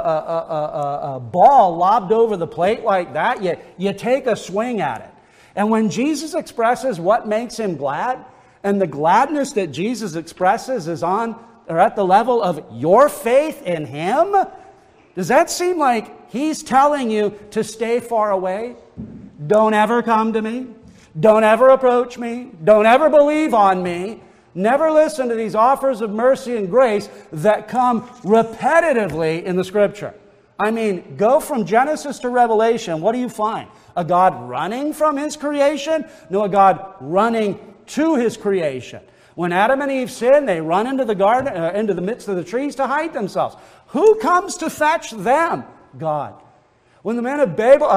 ball lobbed over the plate like that, you take a swing at it. And when Jesus expresses what makes him glad, and the gladness that Jesus expresses is on or at the level of your faith in him, does that seem like he's telling you to stay far away? Don't ever come to me. Don't ever approach me. Don't ever believe on me. Never listen to these offers of mercy and grace that come repetitively in the Scripture. I mean, go from Genesis to Revelation. What do you find? A God running from his creation? No, a God running to his creation. When Adam and Eve sin, they run into the garden, into the midst of the trees to hide themselves. Who comes to fetch them? God. When the men of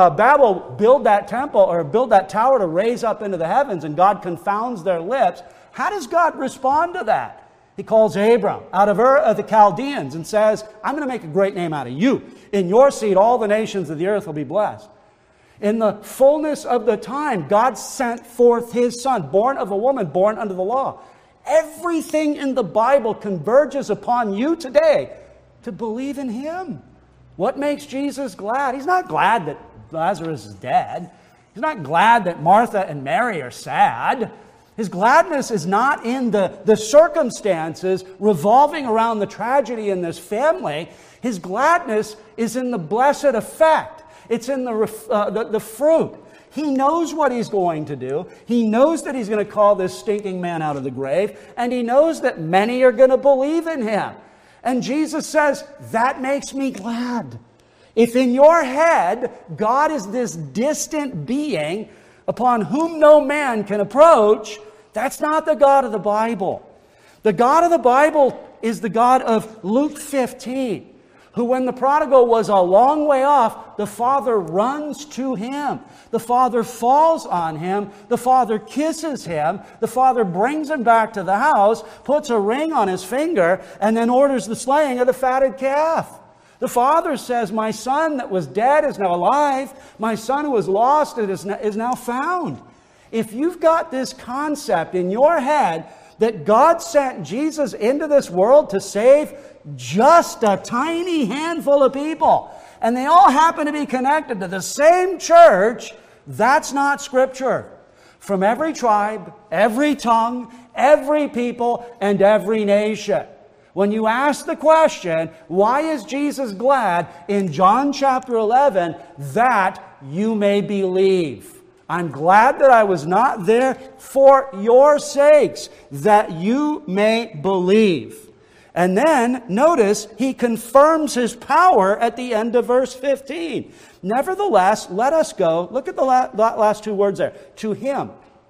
Babel build that temple or build that tower to raise up into the heavens and God confounds their lips, how does God respond to that? He calls Abram out of Ur of the Chaldeans and says, I'm going to make a great name out of you. In your seed, all the nations of the earth will be blessed. In the fullness of the time, God sent forth his Son, born of a woman, born under the law. Everything in the Bible converges upon you today to believe in him. What makes Jesus glad? He's not glad that Lazarus is dead. He's not glad that Martha and Mary are sad. His gladness is not in the circumstances revolving around the tragedy in this family. His gladness is in the blessed effect. It's in the fruit. He knows what he's going to do. He knows that he's going to call this stinking man out of the grave. And he knows that many are going to believe in him. And Jesus says, that makes me glad. If in your head, God is this distant being upon whom no man can approach, that's not the God of the Bible. The God of the Bible is the God of Luke 15, who when the prodigal was a long way off, the father runs to him. The father falls on him. The father kisses him. The father brings him back to the house, puts a ring on his finger, and then orders the slaying of the fatted calf. The father says, my son that was dead is now alive. My son who was lost is now found. If you've got this concept in your head that God sent Jesus into this world to save just a tiny handful of people, and they all happen to be connected to the same church, that's not Scripture. From every tribe, every tongue, every people, and every nation. When you ask the question, why is Jesus glad in John chapter 11? That you may believe. I'm glad that I was not there for your sakes, that you may believe. And then, notice, he confirms his power at the end of verse 15. Nevertheless, let us go. Look at the last two words there. To him.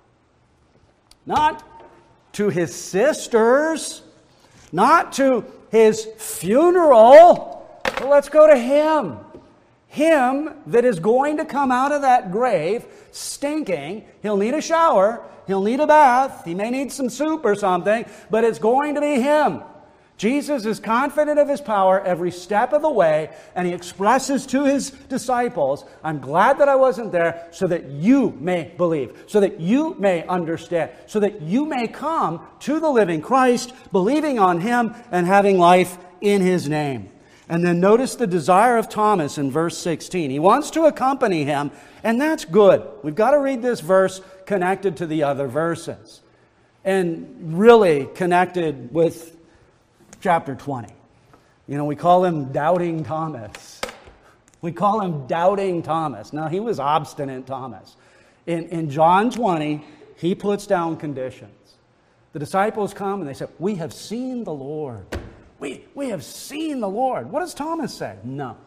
Not to his sisters. Not to his funeral. But let's go to him. Him that is going to come out of that grave stinking. He'll need a shower. He'll need a bath. He may need some soup or something. But it's going to be him. Jesus is confident of his power every step of the way, and he expresses to his disciples, I'm glad that I wasn't there so that you may believe, so that you may understand, so that you may come to the living Christ, believing on him and having life in his name. And then notice the desire of Thomas in verse 16. He wants to accompany him, and that's good. We've got to read this verse connected to the other verses, and really connected with chapter 20. You know, we call him Doubting Thomas. We call him Doubting Thomas. Now, he was obstinate Thomas. In John 20, he puts down conditions. The disciples come and they say, we have seen the Lord. We have seen the Lord. What does Thomas say? No.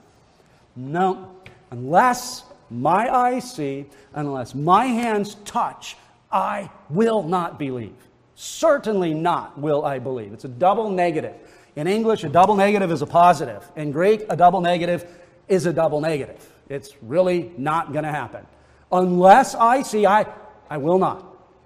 Unless my eyes see, unless my hands touch, I will not believe. Certainly not will I believe. It's a double negative. In English, a double negative is a positive. In Greek, a double negative is a double negative. It's really not going to happen. Unless I see, I will not.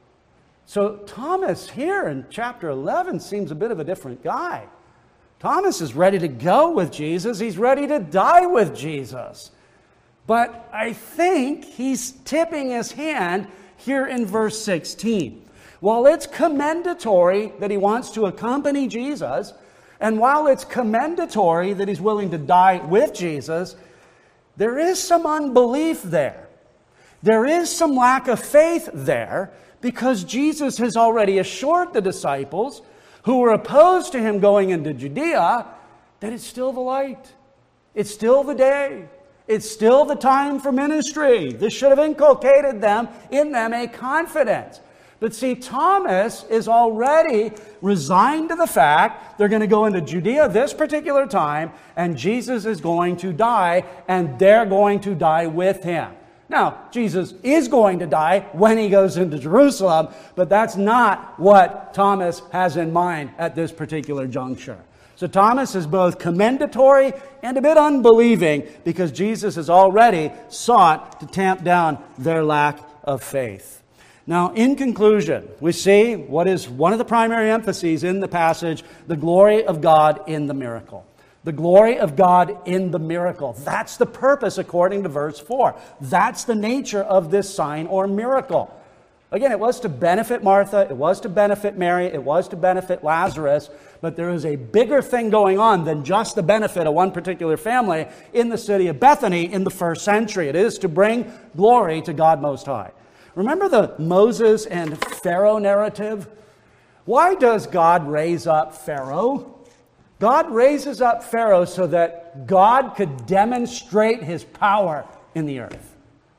So Thomas here in chapter 11 seems a bit of a different guy. Thomas is ready to go with Jesus. He's ready to die with Jesus. But I think he's tipping his hand here in verse 16. While it's commendatory that he wants to accompany Jesus, and while it's commendatory that he's willing to die with Jesus, there is some unbelief there. There is some lack of faith there, because Jesus has already assured the disciples who were opposed to him going into Judea that it's still the light. It's still the day. It's still the time for ministry. This should have inculcated in them a confidence. But see, Thomas is already resigned to the fact they're going to go into Judea this particular time, and Jesus is going to die, and they're going to die with him. Now, Jesus is going to die when he goes into Jerusalem, but that's not what Thomas has in mind at this particular juncture. So Thomas is both commendatory and a bit unbelieving, because Jesus has already sought to tamp down their lack of faith. Now, in conclusion, we see what is one of the primary emphases in the passage, the glory of God in the miracle. The glory of God in the miracle. That's the purpose according to verse 4. That's the nature of this sign or miracle. Again, it was to benefit Martha, it was to benefit Mary, it was to benefit Lazarus, but there is a bigger thing going on than just the benefit of one particular family in the city of Bethany in the first century. It is to bring glory to God Most High. Remember the Moses and Pharaoh narrative? Why does God raise up Pharaoh? God raises up Pharaoh so that God could demonstrate his power in the earth.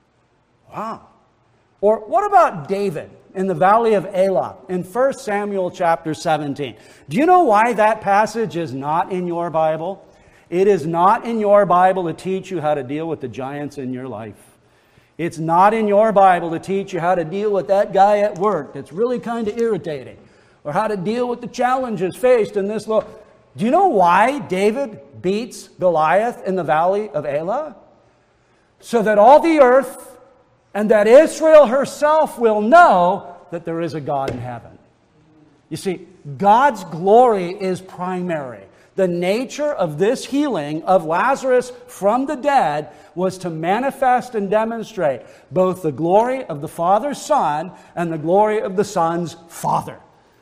Wow. Or what about David in the valley of Elah in 1 Samuel chapter 17? Do you know why that passage is not in your Bible? It is not in your Bible to teach you how to deal with the giants in your life. It's not in your Bible to teach you how to deal with that guy at work that's really kind of irritating, or how to deal with the challenges faced in this little... Do you know why David beats Goliath in the valley of Elah? So that all the earth and that Israel herself will know that there is a God in heaven. You see, God's glory is primary. The nature of this healing of Lazarus from the dead was to manifest and demonstrate both the glory of the Father's Son and the glory of the Son's Father.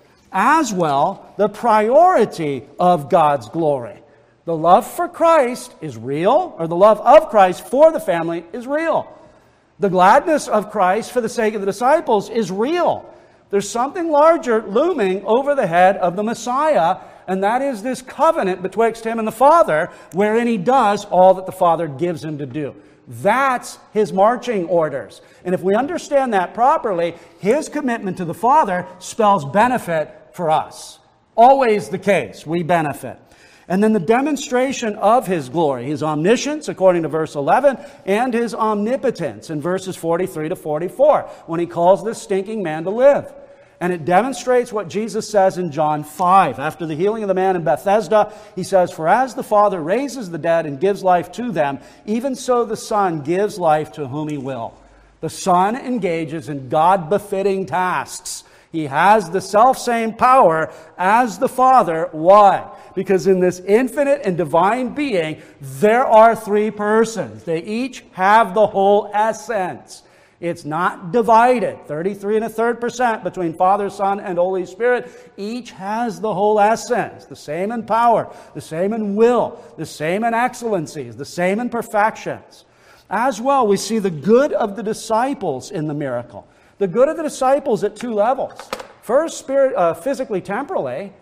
As well, the priority of God's glory. The love for Christ is real, or the love of Christ for the family is real. The gladness of Christ for the sake of the disciples is real. There's something larger looming over the head of the Messiah, and that is this covenant betwixt him and the Father, wherein he does all that the Father gives him to do. That's his marching orders. And if we understand that properly, his commitment to the Father spells benefit for us. Always the case. We benefit. And then the demonstration of his glory, his omniscience, according to verse 11, and his omnipotence in verses 43 to 44, when he calls this stinking man to live. And it demonstrates what Jesus says in John 5. After the healing of the man in Bethesda, he says, "For as the Father raises the dead and gives life to them, even so the Son gives life to whom he will." The Son engages in God-befitting tasks. He has the self-same power as the Father. Why? Because in this infinite and divine being, there are three persons. They each have the whole essence. It's not divided, 33 1/3% between Father, Son, and Holy Spirit. Each has the whole essence, the same in power, the same in will, the same in excellencies, the same in perfections. As well, we see the good of the disciples in the miracle. The good of the disciples at two levels. First, physically and temporally,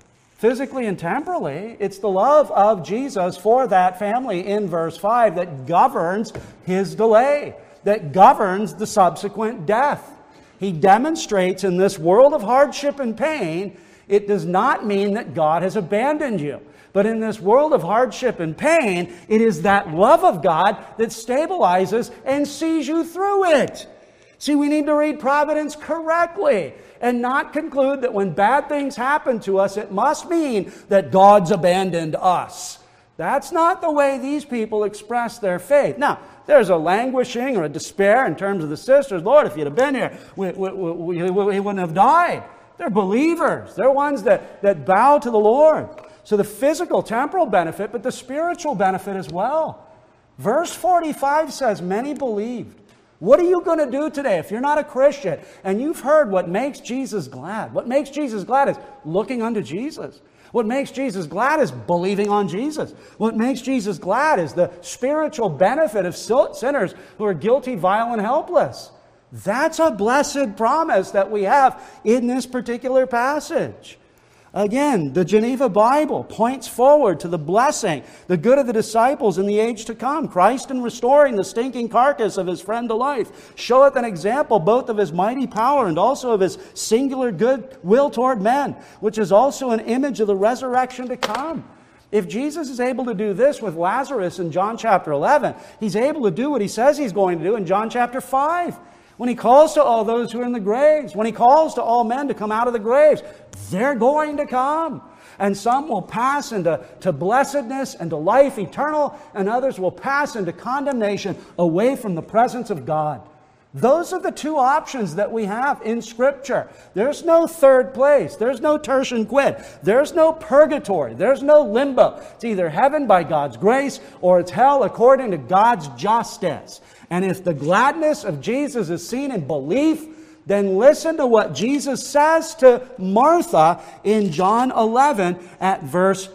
it's the love of Jesus for that family in verse 5 that governs his delay, that governs the subsequent death. He demonstrates in this world of hardship and pain, it does not mean that God has abandoned you. But in this world of hardship and pain, it is that love of God that stabilizes and sees you through it. See, we need to read Providence correctly and not conclude that when bad things happen to us, it must mean that God's abandoned us. That's not the way these people express their faith. Now, there's a languishing or a despair in terms of the sisters. Lord, if you'd have been here, we wouldn't have died. They're believers. They're ones that bow to the Lord. So the physical, temporal benefit, but the spiritual benefit as well. Verse 45 says, many believed. What are you going to do today if you're not a Christian and you've heard what makes Jesus glad? What makes Jesus glad is looking unto Jesus. What makes Jesus glad is believing on Jesus. What makes Jesus glad is the spiritual benefit of sinners who are guilty, vile, and helpless. That's a blessed promise that we have in this particular passage. Again, the Geneva Bible points forward to the blessing, the good of the disciples in the age to come. Christ, in restoring the stinking carcass of his friend to life, showeth an example both of his mighty power and also of his singular good will toward men, which is also an image of the resurrection to come. If Jesus is able to do this with Lazarus in John chapter 11, he's able to do what he says he's going to do in John chapter 5. When he calls to all those who are in the graves, when he calls to all men to come out of the graves, they're going to come. And some will pass into blessedness and to life eternal, and others will pass into condemnation away from the presence of God. Those are the two options that we have in Scripture. There's no third place. There's no tertium quid. There's no purgatory. There's no limbo. It's either heaven by God's grace or it's hell according to God's justice. And if the gladness of Jesus is seen in belief, then listen to what Jesus says to Martha in John 11 at verse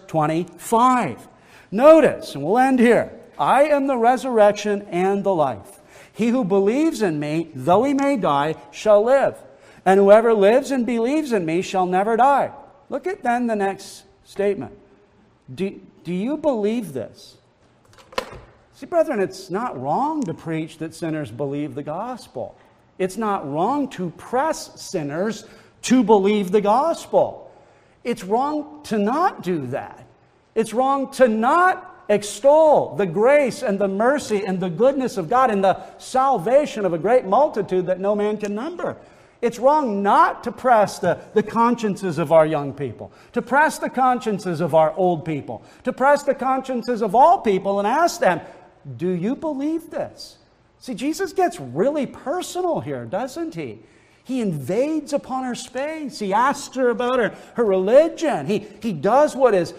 25. Notice, and we'll end here, I am the resurrection and the life. He who believes in me, though he may die, shall live. And whoever lives and believes in me shall never die. Look at then the next statement. Do you believe this? See, brethren, it's not wrong to preach that sinners believe the gospel. It's not wrong to press sinners to believe the gospel. It's wrong to not do that. It's wrong to not extol the grace and the mercy and the goodness of God and the salvation of a great multitude that no man can number. It's wrong not to press the consciences of our young people, to press the consciences of our old people, to press the consciences of all people and ask them, do you believe this? See, Jesus gets really personal here, doesn't he? He invades upon her space. He asks her about her religion. He does what is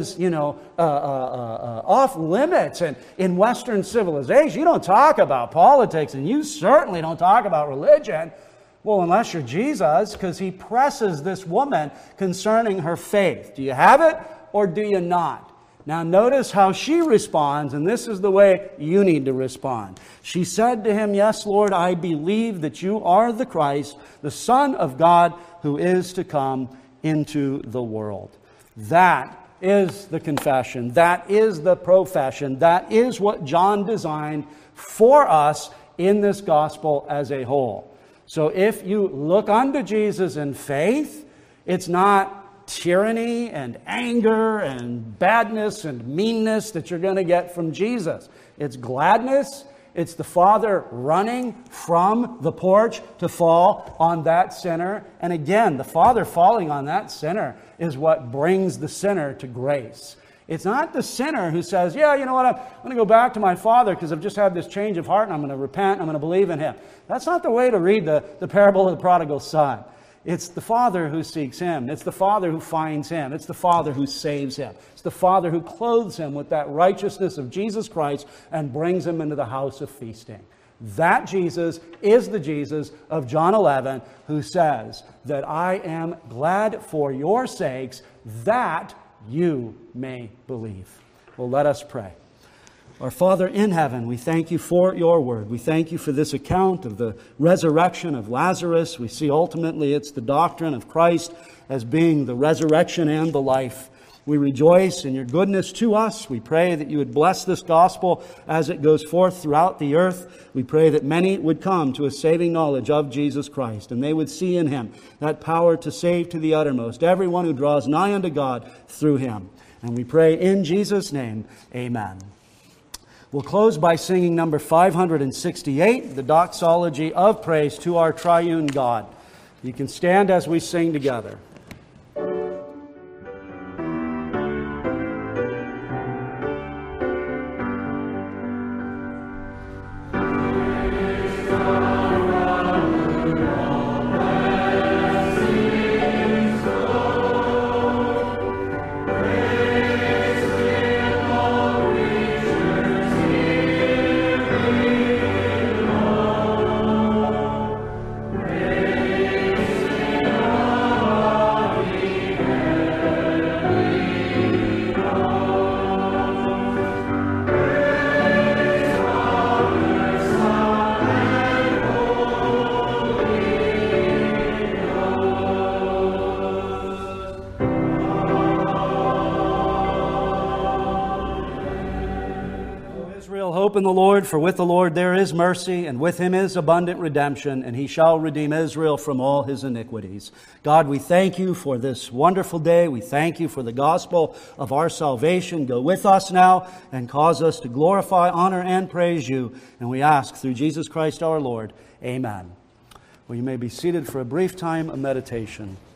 off limits in Western civilization. You don't talk about politics, and you certainly don't talk about religion. Well, unless you're Jesus, because he presses this woman concerning her faith. Do you have it or do you not? Now notice how she responds, and this is the way you need to respond. She said to him, yes, Lord, I believe that you are the Christ, the Son of God, who is to come into the world. That is the confession. That is the profession. That is what John designed for us in this gospel as a whole. So if you look unto Jesus in faith, it's not tyranny and anger and badness and meanness that you're going to get from Jesus. It's gladness. It's the Father running from the porch to fall on that sinner. And again, the Father falling on that sinner is what brings the sinner to grace. It's not the sinner who says, yeah, you know what, I'm going to go back to my Father because I've just had this change of heart and I'm going to repent, I'm going to believe in Him. That's not the way to read the parable of the prodigal son. It's the Father who seeks him. It's the Father who finds him. It's the Father who saves him. It's the Father who clothes him with that righteousness of Jesus Christ and brings him into the house of feasting. That Jesus is the Jesus of John 11, who says that I am glad for your sakes that you may believe. Well, let us pray. Our Father in heaven, we thank you for your word. We thank you for this account of the resurrection of Lazarus. We see ultimately it's the doctrine of Christ as being the resurrection and the life. We rejoice in your goodness to us. We pray that you would bless this gospel as it goes forth throughout the earth. We pray that many would come to a saving knowledge of Jesus Christ, and they would see in him that power to save to the uttermost everyone who draws nigh unto God through him. And we pray in Jesus' name, amen. We'll close by singing number 568, the doxology of praise to our triune God. You can stand as we sing together. Hope in the Lord, for with the Lord there is mercy, and with him is abundant redemption, and he shall redeem Israel from all his iniquities. God, we thank you for this wonderful day. We thank you for the gospel of our salvation. Go with us now and cause us to glorify, honor, and praise you. And we ask through Jesus Christ our Lord. Amen. Well, you may be seated for a brief time of meditation.